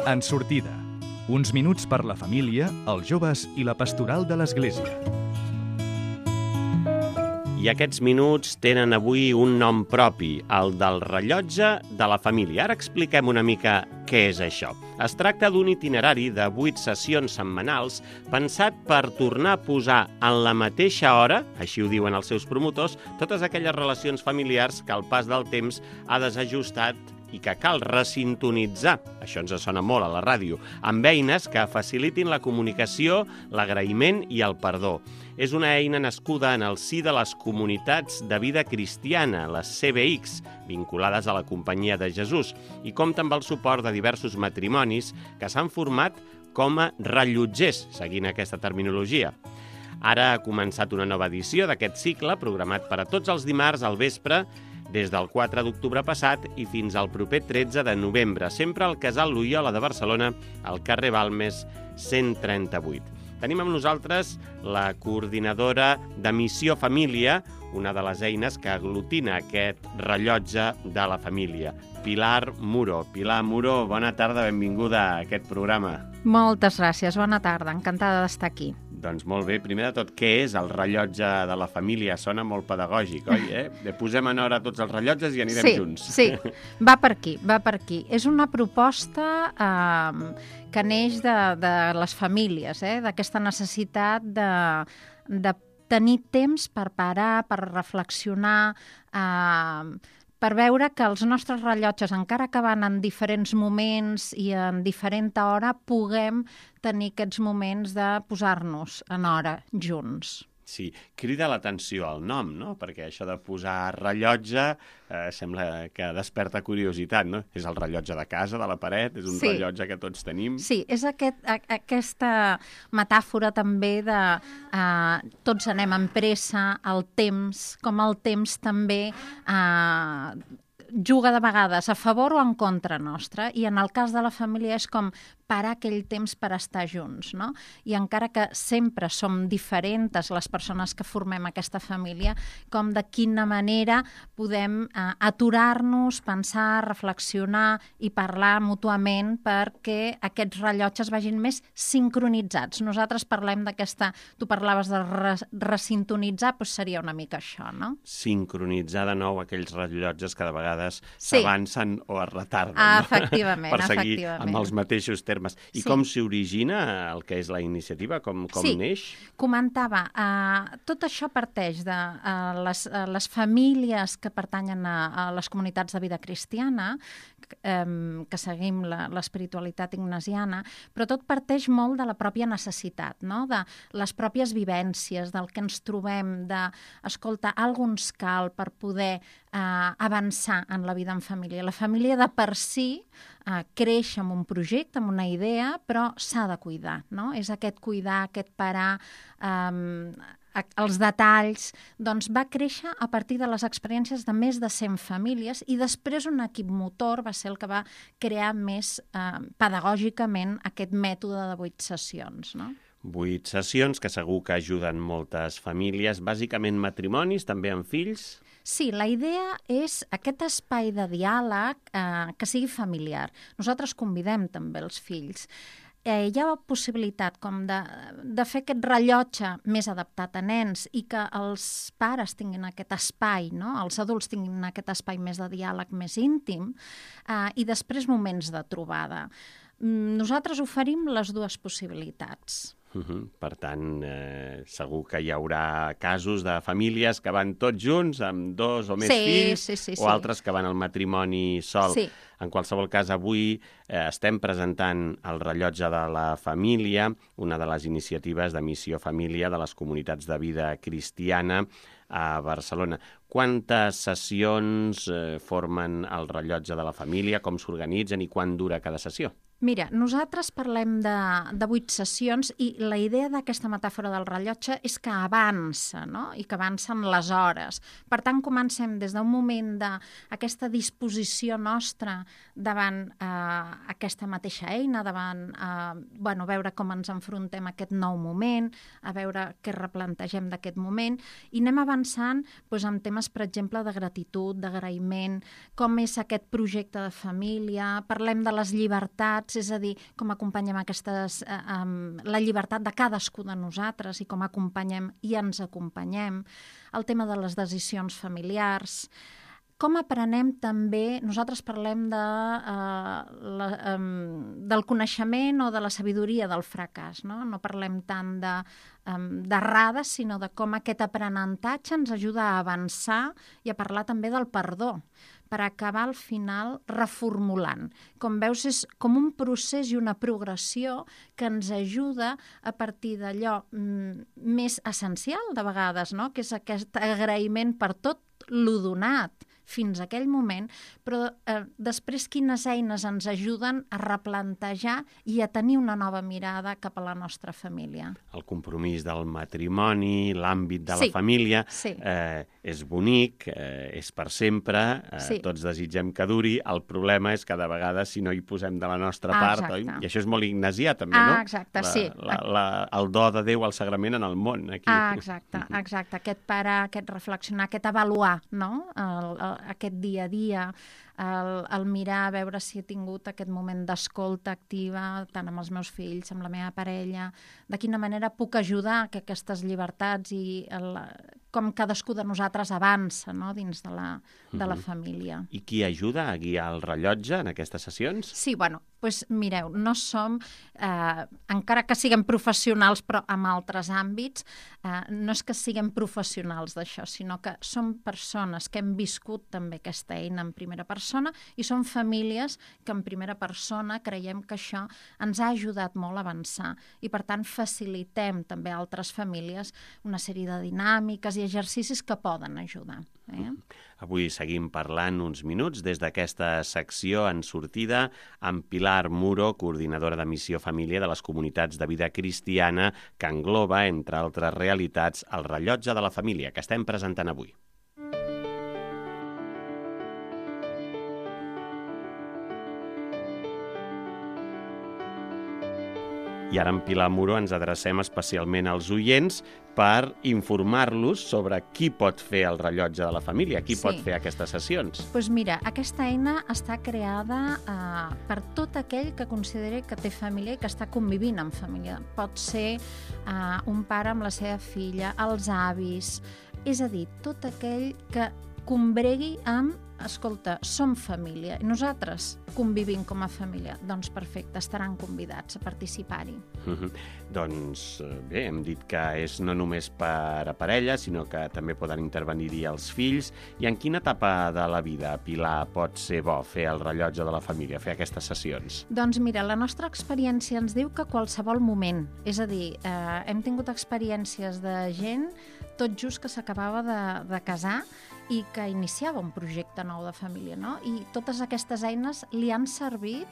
En sortida. Uns minuts per la família, els joves i la pastoral de l'Església. I aquests minuts tenen avui un nom propi, el del rellotge de la família. Ara expliquem una mica què és això. Es tracta d'un itinerari de 8 sessions setmanals pensat per tornar a posar en la mateixa hora, així ho diuen els seus promotors, totes aquelles relacions familiars que al pas del temps ha desajustat i que cal resintonitzar, això ens sona molt a la ràdio, amb eines que facilitin la comunicació, l'agraïment i el perdó. És una eina nascuda en el si de les comunitats de vida cristiana, les CBX, vinculades a la Companyia de Jesús, i compta amb el suport de diversos matrimonis que s'han format com a rellotgers, seguint aquesta terminologia. Ara ha començat una nova edició d'aquest cicle, programat per a tots els dimarts al vespre, des del 4 d'octubre passat i fins al proper 13 de novembre, sempre al Casal Loyola de Barcelona, al carrer Balmes 138. Tenim amb nosaltres la coordinadora de Missió Família, una de les eines que aglutina aquest rellotge de la família, Pilar Muro. Pilar Muro, bona tarda, benvinguda a aquest programa. Moltes gràcies, bona tarda, encantada d'estar aquí. Doncs molt bé, primer de tot, què és el rellotge de la família? Sona molt pedagògic, oi? Posem en hora tots els rellotges i anirem junts. Sí, va per aquí, va per aquí. És una proposta que neix de les famílies, d'aquesta necessitat de tenir temps per parar, per reflexionar, per veure que els nostres rellotges, encara que van en diferents moments i en diferent hora, puguem tenir aquests moments de posar-nos en hora junts. Sí, crida l'atenció el nom, no? Perquè això de posar rellotge sembla que desperta curiositat, no? És el rellotge de casa, de la paret, és un rellotge que tots tenim. Sí, és aquesta metàfora també de tots anem amb pressa, el temps, com el temps també juga de vegades a favor o en contra nostra, i en el cas de la família és com parar aquell temps per estar junts, no? I encara que sempre som diferents les persones que formem aquesta família, com de quina manera podem aturar-nos, pensar, reflexionar i parlar mútuament perquè aquests rellotges vagin més sincronitzats. Nosaltres parlem d'aquesta, tu parlaves de resintonitzar, doncs seria una mica això, no? Sincronitzar de nou aquells rellotges que de vegades s'avancen o es retarden, no? Efectivament, per seguir amb els mateixos termes. I com s'origina el que és la iniciativa? Com neix? Comentava, tot això parteix de les famílies que pertanyen a les comunitats de vida cristiana, que seguim l'espiritualitat ignasiana, però tot parteix molt de la pròpia necessitat, no? De les pròpies vivències, del que ens trobem, escolta, alguns cal per poder avançar en la vida en família. La família de per si creix amb un projecte, amb una idea, però s'ha de cuidar, no? És aquest cuidar, aquest parar, els detalls, doncs va créixer a partir de les experiències de més de 100 famílies i després un equip motor va ser el que va crear més pedagògicament aquest mètode de 8 sessions, no? 8 sessions que segur que ajuden moltes famílies, bàsicament matrimonis, també amb fills. Sí, la idea és aquest espai de diàleg que sigui familiar. Nosaltres convidem també els fills. Hi ha la possibilitat com de fer aquest rellotge més adaptat a nens i que els pares tinguin aquest espai, no? Els adults tinguin aquest espai més de diàleg, més íntim, i després moments de trobada. Nosaltres oferim les dues possibilitats. Per tant, segur que hi haurà casos de famílies que van tots junts, amb 2 o més fills, o altres que van al matrimoni sol. Sí. En qualsevol cas, avui estem presentant el rellotge de la família, una de les iniciatives de Missió Família de les comunitats de vida cristiana a Barcelona. Quantes sessions formen el rellotge de la família, com s'organitzen i quant dura cada sessió? Mira, nosaltres parlem de 8 sessions i la idea d'aquesta metàfora del rellotge és que avança, no? I que avancen les hores. Per tant, comencem des d'un moment d'aquesta disposició nostra davant aquesta mateixa eina, davant veure com ens enfrontem a aquest nou moment, a veure què replantegem d'aquest moment, i anem avançant amb temes, per exemple, de gratitud, d'agraïment, com és aquest projecte de família, parlem de les llibertats llibertats, és a dir, com acompanyem la llibertat de cadascú de nosaltres i com acompanyem i ens acompanyem, el tema de les decisions familiars, com aprenem també, nosaltres parlem del coneixement o de la sabidoria del fracàs, no parlem tant d'errades, sinó de com aquest aprenentatge ens ajuda a avançar i a parlar també del perdó, per acabar al final reformulant. Com veus, és com un procés i una progressió que ens ajuda a partir d'allò més essencial de vegades, no? Que és aquest agraïment per tot lo donat fins a aquell moment, però després quines eines ens ajuden a replantejar i a tenir una nova mirada cap a la nostra família. El compromís del matrimoni, l'àmbit de la família, és bonic, és per sempre, tots desitgem que duri, el problema és que de vegades si no hi posem de la nostra part, oi? I això és molt ignasià també, no? Exacte, sí. El do de Déu al sagrament en el món, aquí. Exacte, aquest parar, aquest reflexionar, aquest avaluar, no? Aquest dia a dia, el mirar, veure si he tingut aquest moment d'escolta activa, tant amb els meus fills, amb la meva parella, de quina manera puc ajudar que aquestes llibertats i com cadascú de nosaltres avança, no? Dins de la família. I qui ajuda a guiar el rellotge en aquestes sessions? Sí, doncs mireu, no som, encara que siguem professionals però en altres àmbits, no és que siguem professionals d'això, sinó que som persones que hem viscut també aquesta eina en primera persona i som famílies que en primera persona creiem que això ens ha ajudat molt a avançar i per tant facilitem també a altres famílies una sèrie de dinàmiques i exercicis que poden ajudar. Avui seguim parlant uns minuts des d'aquesta secció en sortida amb Pilar Muro, coordinadora de Missió Família de les Comunitats de Vida Cristiana, que engloba, entre altres realitats, el rellotge de la família, que estem presentant avui. I ara amb Pilar Muro ens adrecem especialment als oients per informar-los sobre qui pot fer el rellotge de la família, qui pot fer aquestes sessions. Doncs mira, aquesta eina està creada per tot aquell que consideri que té família i que està convivint amb família. Pot ser un pare amb la seva filla, els avis, és a dir, tot aquell que combregui amb escolta, som família i nosaltres convivim com a família. Doncs perfecte, estaran convidats a participar-hi. Doncs bé, hem dit que és no només per a parella, sinó que també poden intervenir-hi els fills. I en quina etapa de la vida, Pilar, pot ser bo fer el rellotge de la família, fer aquestes sessions? Doncs mira, la nostra experiència ens diu que qualsevol moment. És a dir, hem tingut experiències de gent tot just que s'acabava de casar i que iniciava un projecte nou de família, no? I totes aquestes eines li han servit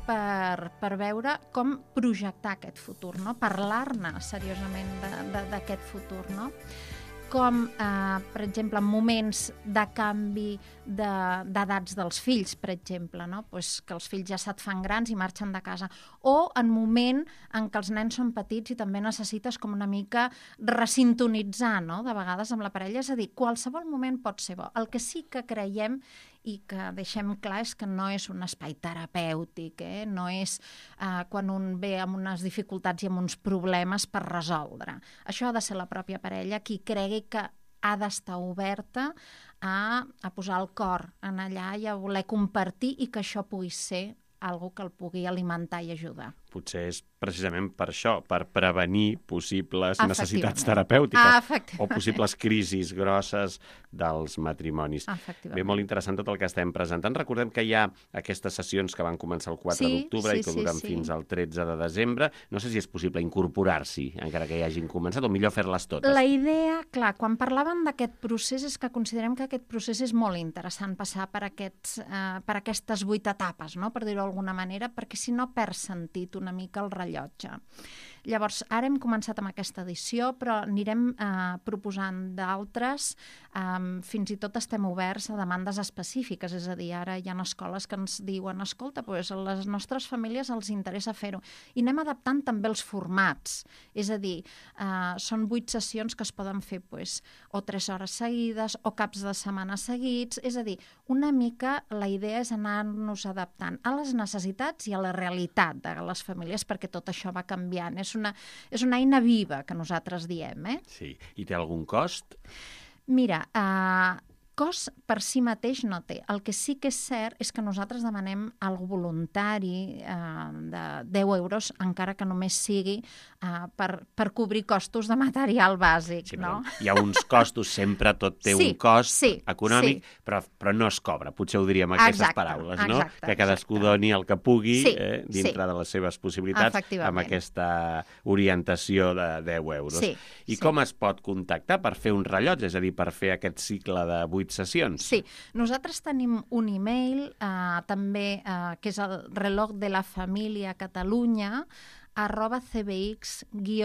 per veure com projectar aquest futur, no? Parlar-ne seriosament d'aquest futur, no? Com, per exemple, en moments de canvi d'edats dels fills, per exemple, no? Pues que els fills ja se't fan grans i marxen de casa. O en moment en què els nens són petits i també necessites com una mica resintonitzar, no? De vegades amb la parella. És a dir, qualsevol moment pot ser bo. El que sí que creiem i que deixem clar és que no és un espai terapèutic, no és quan un ve amb unes dificultats i amb uns problemes per resoldre. Això ha de ser la pròpia parella qui cregui que ha d'estar oberta a posar el cor en allà i a voler compartir i que això pugui ser algo que el pugui alimentar i ajudar. Potser és precisament per això, per prevenir possibles necessitats terapèutiques o possibles crisis grosses dels matrimonis. Bé, molt interessant tot el que estem presentant. Recordem que hi ha aquestes sessions que van començar el 4 d'octubre i que duren fins al 13 de desembre. No sé si és possible incorporar-s'hi, encara que hi hagin començat, o millor fer-les totes. La idea, clar, quan parlaven d'aquest procés és que considerem que aquest procés és molt interessant passar per aquestes 8 etapes, no? Per dir-ho d'alguna manera, perquè si no perd sentit una mica el rellotge. Llavors, ara hem començat amb aquesta edició, però anirem proposant d'altres. Fins i tot estem oberts a demandes específiques, és a dir, ara hi ha escoles que ens diuen, escolta, doncs a les nostres famílies els interessa fer-ho. I anem adaptant també els formats, és a dir, són 8 sessions que es poden fer o 3 hores seguides o caps de setmana seguits, és a dir, una mica la idea és anar-nos adaptant a les necessitats i a la realitat de les famílies, perquè tot això va canviant. És una eina viva, que nosaltres diem. Sí. I té algun cost? Mira, cost per si mateix no té. El que sí que és cert és que nosaltres demanem algo voluntari de 10 euros, encara que només sigui per cobrir costos de material bàsic. Sí, no? Hi ha uns costos, sempre tot té un cost econòmic, però no es cobra. Potser ho diríem amb aquestes paraules, no? Que cadascú doni el que pugui dintre de les seves possibilitats amb aquesta orientació de 10 euros. I com es pot contactar per fer un rellotge, és a dir, per fer aquest cicle de 8 sessions? Sí, nosaltres tenim un e-mail també, que és el reloj de la família Catalunya @cbx-e.es,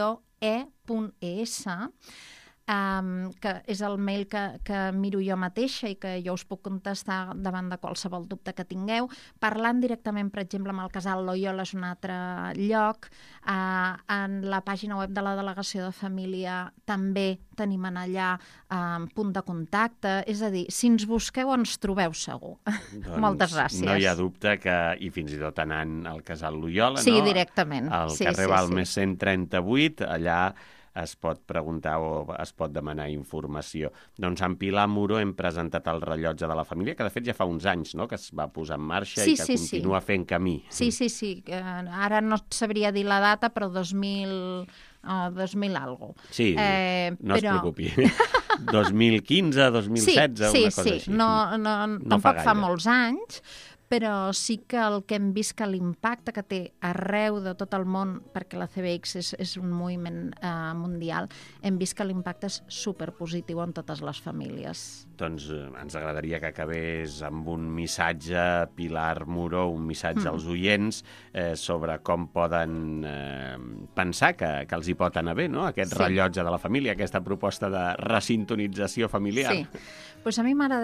que és el mail que miro jo mateixa i que jo us puc contestar davant de qualsevol dubte que tingueu. Parlant directament, per exemple, amb el casal Loyola és un altre lloc. En la pàgina web de la Delegació de Família també tenim en allà punt de contacte. És a dir, si ens busqueu ens trobeu segur. Doncs moltes gràcies. No hi ha dubte que, i fins i tot anant al casal Loyola, sí, directament. Al carrer Balmes 138, allà es pot preguntar o es pot demanar informació. Doncs en Pilar Muro hem presentat el rellotge de la família, que de fet ja fa uns anys, no?, que es va posar en marxa i que continua fent camí. Sí. Ara no et sabria dir la data, però 2000 algo. Sí, no es preocupi. 2015, 2016, una cosa així. Tampoc fa molts anys, però sí que el que hem vist que l'impacte que té arreu de tot el món, perquè la CBX és un moviment mundial, hem vist que l'impacte és superpositiu en totes les famílies. Doncs ens agradaria que acabés amb un missatge, Pilar Muro, un missatge als oients sobre com poden pensar que els hi pot anar bé, no?, aquest rellotge de la família, aquesta proposta de resintonització familiar. Sí, doncs a mi m'agrada